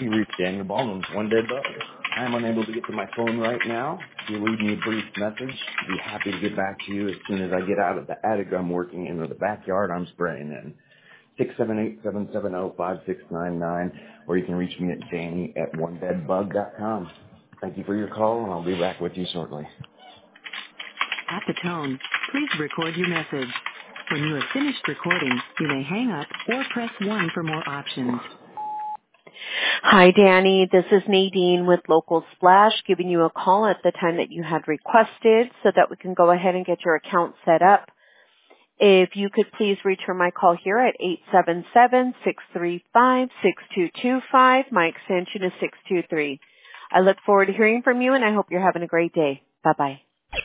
you reached Daniel Ballman's One Dead Bug. I am unable to get to my phone right now. If you leave me a brief message, I'd be happy to get back to you as soon as I get out of the attic I'm working in or the backyard I'm spraying in. 678-770-5699, or you can reach me at Danny@onedeadbug.com. Thank you for your call, and I'll be back with you shortly. At the tone, please record your message. When you have finished recording, you may hang up or press 1 for more options. Hi, Danny. This is Nadine with Local Splash, giving you a call at the time that you had requested so that we can go ahead and get your account set up. If you could please return my call here at 877-635-6225. My extension is 623. I look forward to hearing from you, and I hope you're having a great day. Bye-bye.